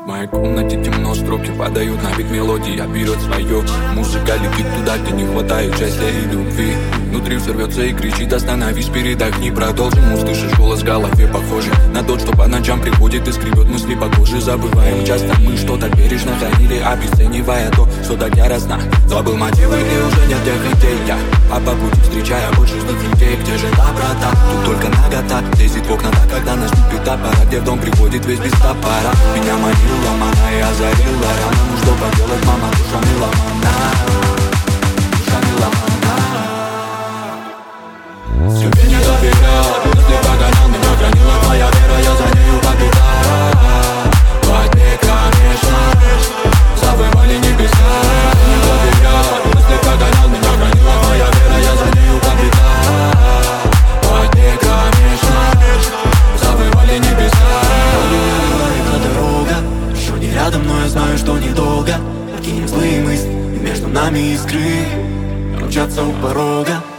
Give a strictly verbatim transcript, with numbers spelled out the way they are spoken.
В моей комнате темно, строки падают на бит мелодии, я берет свое. Музыка летит туда, где не хватает счастья и любви. Внутри взорвется и кричит: остановись, передохни, продолжим. Услышишь голос в голове, похожий на тот, что по ночам приходит и скребет мысли по коже. Забываем часто мы, что так бережно хранили, обесценивая то, что так яростно. Забыл мотивы, и уже нет тех идей. Я а по пути встречая больше злых людей. Где же доброта? Тут только нагота лезет в окна, так когда наступит та пора, где в дом приходит весь без топора. Меня манила мама и озарила рано. Ну что поделать, мама, душа меломана, душа меломана. Себе не доверял, мысли погонял, меня хранила твоя вера, я за нею побегал. Во тьме, конечно, завывали небеса. Не доверял, мысли погонял, меня хранила твоя вера, я за нею побегал. Во тьме, конечно, завывали небеса. Это дорога, еще не рядом, но я знаю, что недолго. Покинем злые мысли, и между нами искры мчатся у порога.